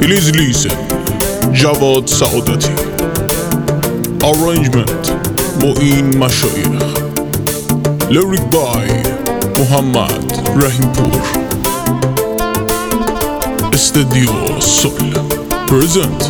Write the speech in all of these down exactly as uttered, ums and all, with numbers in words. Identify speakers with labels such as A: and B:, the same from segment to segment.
A: Please listen. جواد سعادتی. Arrangement معین مشایخ. Lyric by محمد رحیمپور. استودیو سول Present.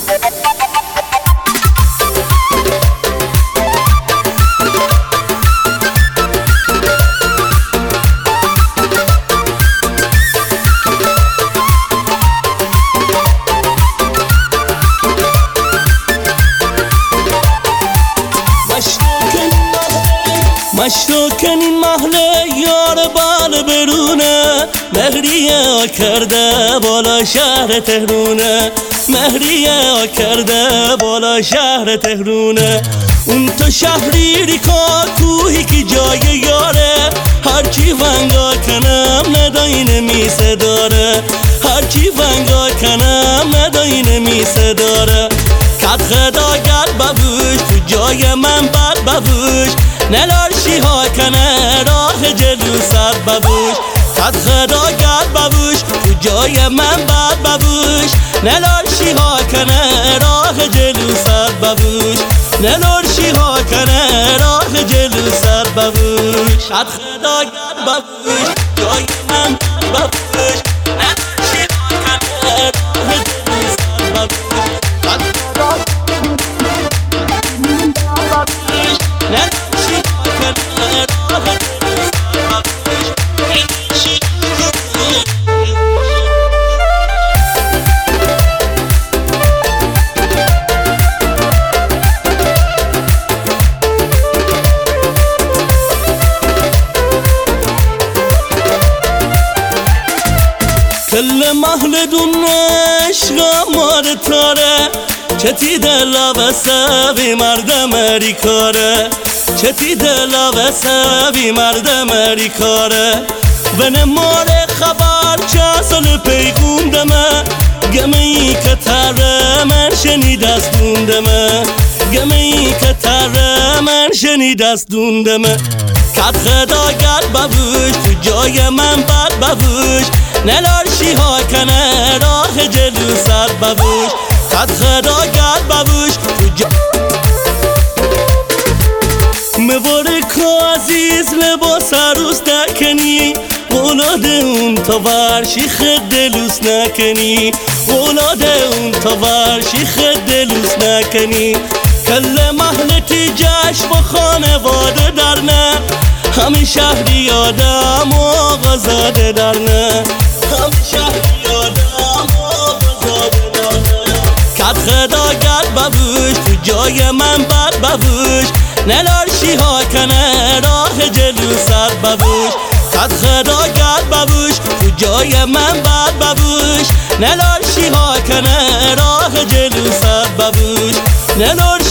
B: مشروکن این محله یار بال برونه، مهریه کرده بالا شهر تهرونه، مهریه کرده بالا شهر تهرونه. اون تو شهری کا کوهی که جای یاره، هرچی ونگا کنم نداین میسه داره، هرچی ونگا کنم نداین میسه داره. کت خدا گرد ببوش تو جای من بد ببوش، نلارشی ها کنه راه جلو سر ببوش. کت خدا گرد ببوش تو جای من بد ببوش، نلارشی ها کنه راه جلو سر ببوش، نلارشی ها کنه راه جلو سر ببوش. کت خدا گرد ببوش جای من بد ببوش، نلارشی ها کنه راه جلو سر ببوش. کت خدا کل محل دون عشق مار تاره، چتی دلا بسه بی مرد مری کاره، چتی دلا بسه بی مرد مری کاره. و نمار خبر چه سال پیغون دمه، گمه ای که تره من شنید از دوندمه، گمه ای که تره من شنید از دوندمه. کت خدا گرد ببوش تو جای من بد ببوش، نلارشی ها کنه راه جلو سر ببوش. کت خدا گرد ببوش تو جای مواره که عزیز لباس عروس نکنی، اولاد اون تا ورشی خد دلوس نکنی، اولاد اون تا ورشی خد دلوس نکنی. کل محلتی جشن و خانواده درنه، همه شهری آدم و آقازاده درنه، همه شهری آدم و آقازاده درنه. کت خدا گرد ببوش تو جای من بد ببوش، نلارشی ها کنه راه جلو سر ببوش. کت خدا گرد ببوش تو جای من بد ببوش، نلارشی ها کنه راه جلو سر ببوش، نلارشی